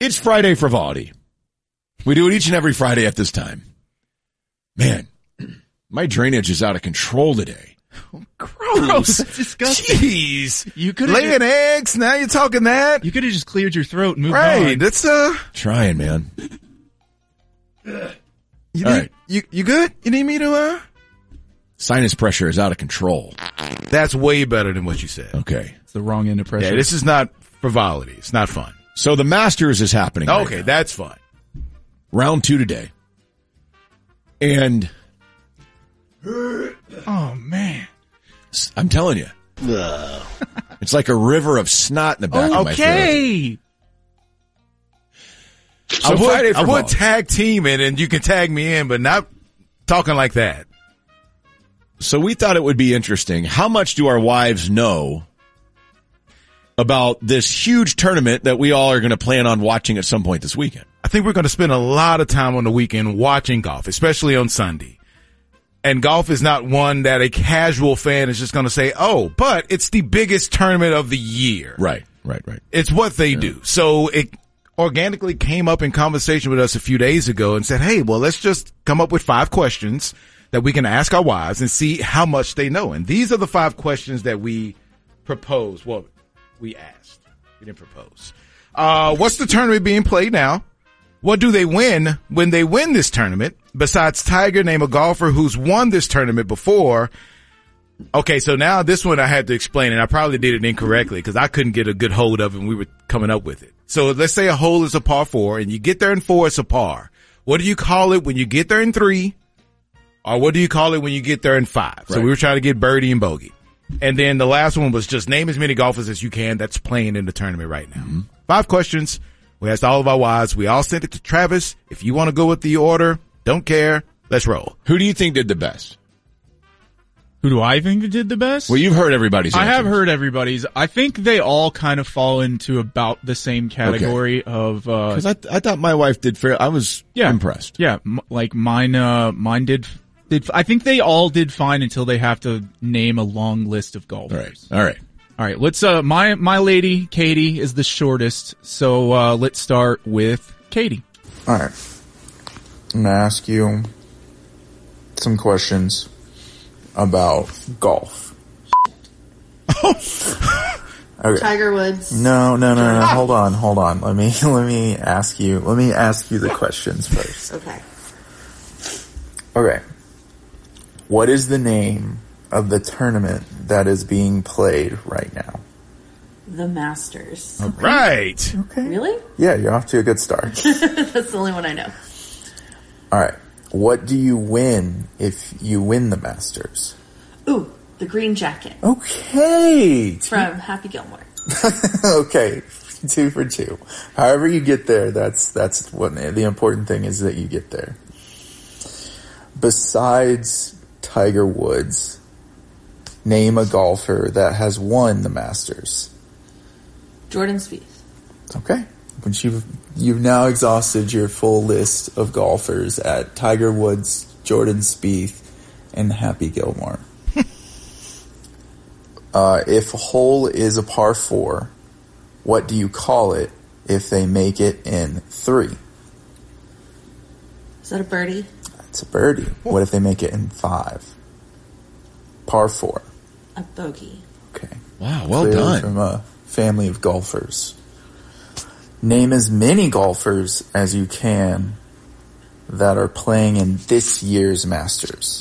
It's Friday Frivolity. We do it each and every Friday at this time. Man, my drainage is out of control today. Gross. That's disgusting. Jeez. You could laying eggs. Now you're talking that. You could have just cleared your throat and moved right. on. That's trying, man. You All right. You good? You need me to Sinus pressure is out of control. That's way better than what you said. Okay. It's the wrong end of pressure. Yeah, this is not frivolity. It's not fun. So the Masters is happening. Okay, right now. that's fun. Round 2 today. And oh man, I'm telling you, it's like a river of snot in the back of my throat. Okay. So I would tag team it and you can tag me in, but not talking like that. So we thought it would be interesting. How much do our wives know about this huge tournament that we all are going to plan on watching at some point this weekend? I think we're going to spend a lot of time on the weekend watching golf, especially on Sunday. And golf is not one that a casual fan is just going to say, oh, but it's the biggest tournament of the year. Right. It's what they do. So it organically came up in conversation with us a few days ago and said, hey, well, let's just come up with 5 questions that we can ask our wives and see how much they know. And these are the 5 questions that we proposed. Well, we asked. We didn't propose. What's the tournament being played now? What do they win when they win this tournament? Besides Tiger, name a golfer who's won this tournament before. Okay, so now this one I had to explain, and I probably did it incorrectly because I couldn't get a good hold of it when we were coming up with it. So let's say a hole is a par 4, and you get there in 4, it's a par. What do you call it when you get there in 3? Or what do you call it when you get there in 5? Right. So we were trying to get birdie and bogey. And then the last one was just name as many golfers as you can that's playing in the tournament right now. Mm-hmm. 5 questions. We asked all of our wives. We all sent it to Travis. If you want to go with the order, don't care. Let's roll. Who do you think did the best? Who do I think did the best? Well, you've heard everybody's answers. I have heard everybody's. I think they all kind of fall into about the same category of, because I thought my wife did fair. I was impressed. Yeah. Like mine did, I think they all did fine until they have to name a long list of golfers. All right. Let's, my lady, Katie, is the shortest. So, let's start with Katie. All right. I'm going to ask you some questions about golf. Okay. Tiger Woods. No. Hold on. Let me ask you the questions first. Okay. What is the name of the tournament that is being played right now? The Masters. All right. Okay. Really? Yeah, you're off to a good start. That's the only one I know. All right. What do you win if you win the Masters? Ooh, the green jacket. Okay. From Happy Gilmore. Okay. 2 for 2. However you get there, that's what the important thing is, that you get there. Besides Tiger Woods, name a golfer that has won the Masters. Jordan Spieth. Okay. But you've now exhausted your full list of golfers at Tiger Woods, Jordan Spieth, and Happy Gilmore. If a hole is a par 4, what do you call it if they make it in 3? Is that a birdie? That's a birdie. What if they make it in 5? Par 4. A bogey. Okay. Wow, well Clearly done. From a family of golfers. Name as many golfers as you can that are playing in this year's Masters.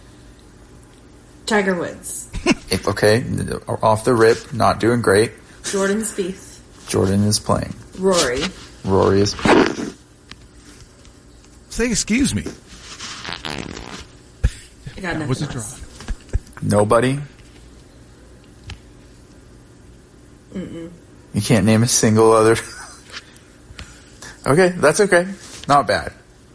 Tiger Woods. Okay, off the rip, not doing great. Jordan Spieth. Jordan is playing. Rory. Rory is playing. Say excuse me. I got nothing What's the else. draw? Nobody? Mm-mm. You can't name a single other... Okay, that's okay. Not bad.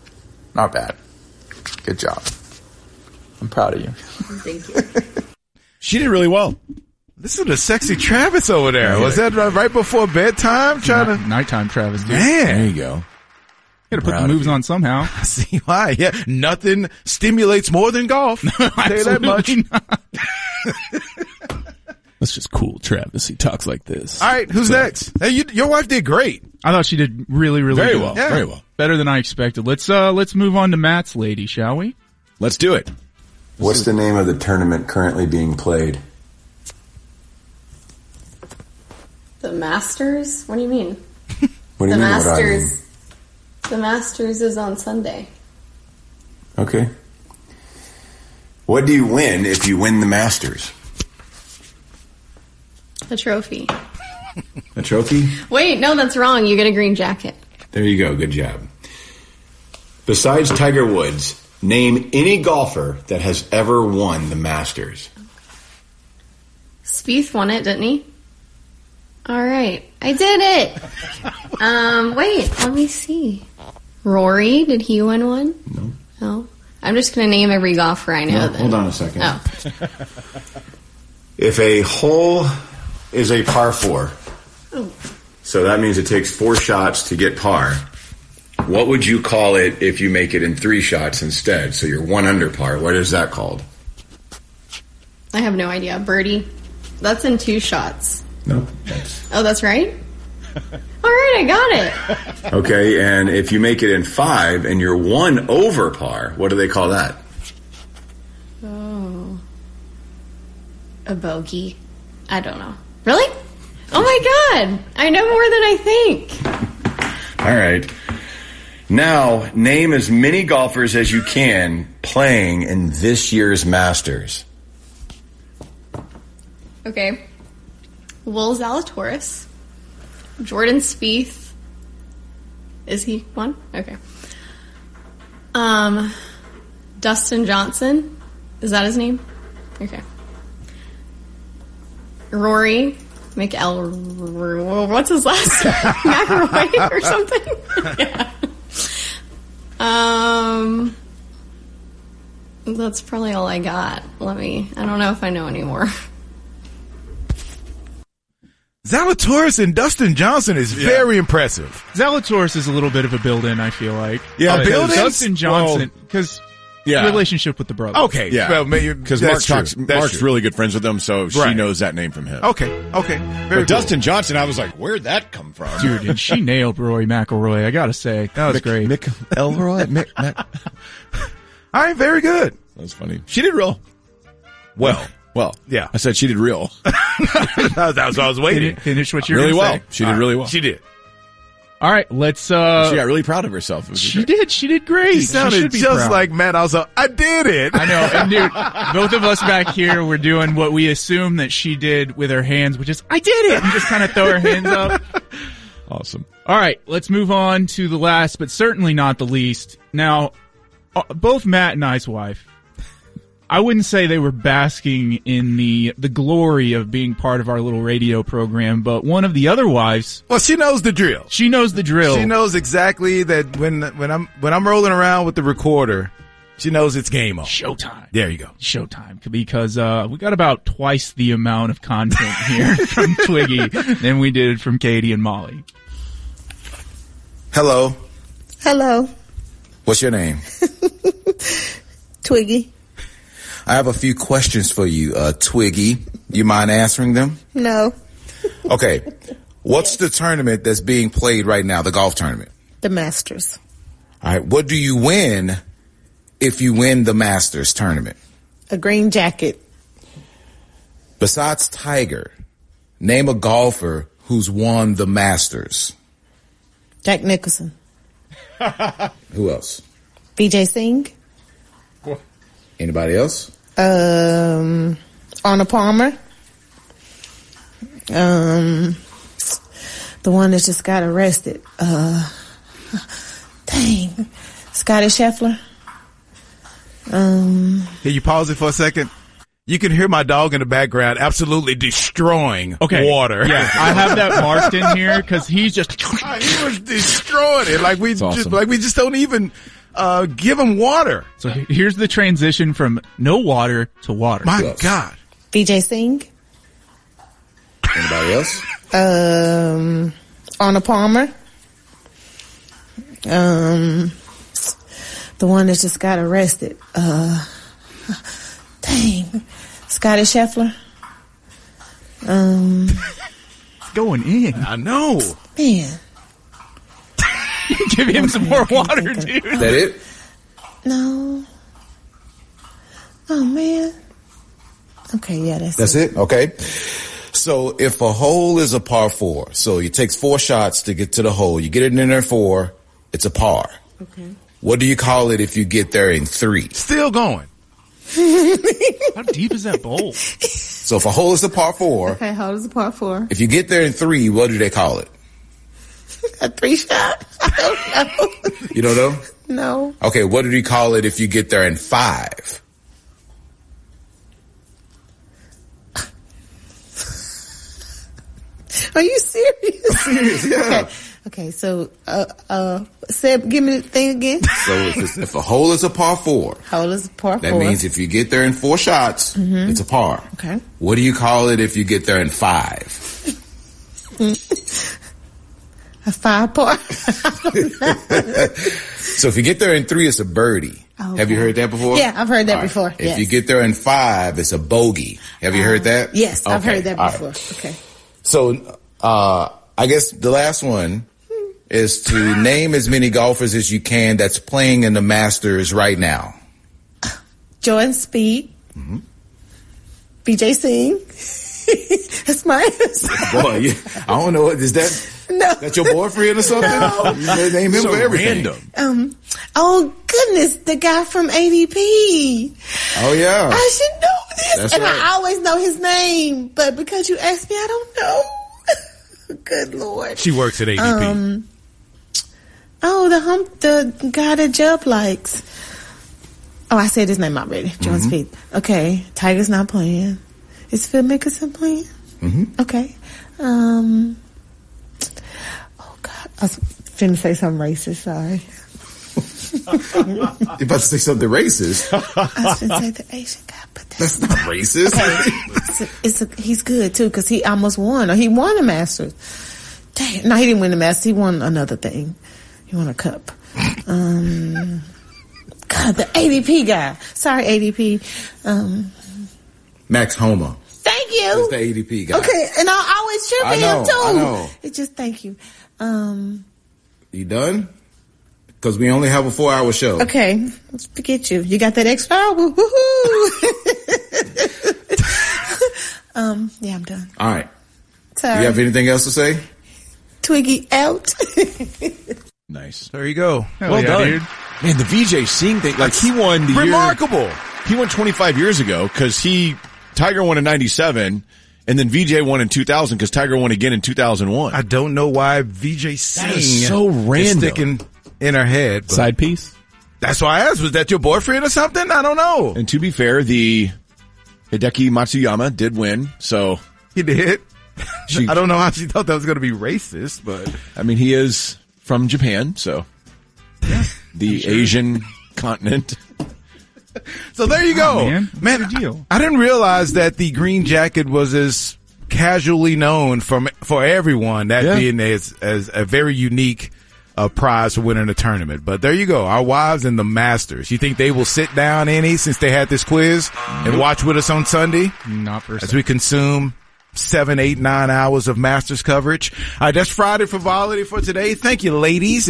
Good job. I'm proud of you. Thank you. She did really well. This is the sexy Travis over there. Was that right before bedtime? Nighttime Travis, dude. Man. There you go. Gotta put the moves on somehow. I see why. Yeah, nothing stimulates more than golf. I'll tell you that much. That's just cool, Travis. He talks like this. All right, who's next? Hey, your wife did great. I thought she did really, really Very good. well. Yeah. Very well. Better than I expected. Let's move on to Matt's lady, shall we? Let's do it. What's the name of the tournament currently being played? The Masters? What do you mean? What do you The mean what I mean? Masters. The Masters is on Sunday. Okay. What do you win if you win the Masters? The trophy. A trophy? Wait, no, that's wrong. You get a green jacket. There you go. Good job. Besides Tiger Woods, name any golfer that has ever won the Masters. Spieth won it, didn't he? All right. I did it. Wait, let me see. Rory, did he win one? No. No. I'm just going to name every golfer I know No, then. hold on a second. Oh. If a hole is a par 4, so that means it takes 4 shots to get par, what would you call it if you make it in 3 shots instead? So you're 1 under par. What is that called? I have no idea. Birdie. That's in 2 shots. No. Oh, that's right? All right, I got it. Okay, and if you make it in 5 and you're 1 over par, what do they call that? Oh. A bogey. I don't know. Really? Oh my god! I know more than I think. All right. Now, name as many golfers as you can playing in this year's Masters. Okay. Will Zalatoris. Jordan Spieth. Is he one? Okay. Dustin Johnson. Is that his name? Okay. Rory what's his last name? McIlroy or something? Yeah. That's probably all I got. I don't know if I know any more. Zalatoris and Dustin Johnson is very impressive. Zalatoris is a little bit of a build-in, I feel like. Yeah, Because build-in? Dustin Johnson, because Yeah. relationship with the brother. Okay. Yeah. Well, Because that's Mark's true. That's true. really good friends with them, so she Right. knows that name from him. Okay. Okay. Very But cool. Dustin Johnson, I was like, where'd that come from? Dude, and she nailed Rory McIlroy, I gotta say. That was great. Mick Elroy? That All right. Very good. was funny. She did real. Well, Well, Yeah. I said she did real. that was what I was waiting. Finish what you're really gonna well. say. She did really well. She did. All right, let's, She got really proud of herself. It was she great. did great. She She sounded should be just proud. like Matt. I was like, I did it. I know, and dude, both of us back here were doing what we assume that she did with her hands, which is, I did it! And just kind of throw her hands up. Awesome. All right, let's move on to the last, but certainly not the least. Now, both Matt and I's wife, I wouldn't say they were basking in the glory of being part of our little radio program, but one of the other wives, Well, she knows the drill. she knows the drill. She knows exactly that when I'm rolling around with the recorder, she knows it's game on. Showtime. There you go. Showtime, because we got about twice the amount of content here from Twiggy than we did from Katie and Molly. Hello. Hello, What's your name? Twiggy. I have a few questions for you, Twiggy. You mind answering them? No, Okay. What's the tournament that's being played right now, the golf tournament? the Masters. All right. What do you win if you win the Masters tournament? A green jacket. Besides Tiger, name a golfer who's won the Masters. Jack Nicholson. Who else? BJ Singh. Anybody else? Arnold Palmer. The one that just got arrested. Scotty Scheffler. Can you pause it for a second? You can hear my dog in the background absolutely destroying water. Yeah, I have that marked in here because he's just. He was destroying it. Like we awesome. just don't even give him water. So here's the transition from no water to water. My else? God. BJ Singh. Anybody else? Arnold Palmer. The one that just got arrested. Scotty Scheffler. Going in. I know. Man. Give him some more water, dude. Is that it? No. Oh, man. Okay, yeah, That's it? Okay. So if a hole is a par 4, so it takes 4 shots to get to the hole. You get it in there 4, it's a par. Okay. What do you call it if you get there in 3? Still going. How deep is that bowl? So if a hole is a par 4, Okay, hold is a par 4. if you get there in 3, what do they call it? A 3 shot? I don't know. You don't know? No. Okay, what do you call it if you get there in 5? Are you serious? Serious, yeah. Okay, so, Seb, give me the thing again. So if a hole is a par 4, Hole is a par 4. that means if you get there in 4 shots, it's a par. Okay. What do you call it if you get there in 5? A 5 par. So if you get there in 3, it's a birdie. Okay. Have you heard that before? Yeah, I've heard that All right. before. If Yes. you get there in 5, it's a bogey. Have you heard that? Yes, I've Okay. heard that All right. before. Okay. So, I guess the last one is to name as many golfers as you can that's playing in the Masters right now. Jordan Speed. BJ Singh. That's my answer. Boy, I don't know. Is that No. your boyfriend or something? No. You name him So for everything. random. Oh goodness, the guy from ADP. Oh yeah. I should know this. That's and right. I always know his name, but because you asked me, I don't know. Good Lord. She works at ADP. The guy that Jubb likes. Oh, I said his name already. John Speed. Okay. Tiger's not playing. Is Phil Mickelson playing? Okay. Oh God. I was finna say something racist, sorry. You're about to say something racist. I was finna say the Asian guy, but That's not racist. he's good too, cause he almost won, or he won the Masters. Dang, no, he didn't win the Masters. He won another thing. He won a cup. God, the ADP guy. Sorry, ADP. Max Homa. Thank you. Is the ADP guy. Okay, and I always trip I him know, too. I know. It's just thank you. You done? Because we only have a 4-hour show. Okay, let's forget you. You got that extra hour? Woohoo! Yeah, I'm done. All right. Sorry. You have anything else to say? Twiggy out. Nice. There you go. Hell Well yeah, done. dude. Man, the VJ Singh thing, like he won the Remarkable. year. He won 25 years ago because Tiger won in 97 and then VJ won in 2000 because Tiger won again in 2001. I don't know why VJ Singh is so random. is sticking in her head. But Side piece. that's why I asked, was that your boyfriend or something? I don't know. And to be fair, the Hideki Matsuyama did win. So, He did. She- I don't know how she thought that was going to be racist, but I mean, he is from Japan. So the Asian continent. so there you go. man. Man, What's the deal? I didn't realize that the green jacket was as casually known for everyone, that Yeah. being as a very unique prize for winning a tournament. But there you go. Our wives and the Masters. You think they will sit down any since they had this quiz and watch with us on Sunday Not for a as second. we consume 7, 8, 9 hours of Masters coverage? All right, that's Friday Frivolity for today. Thank you, ladies.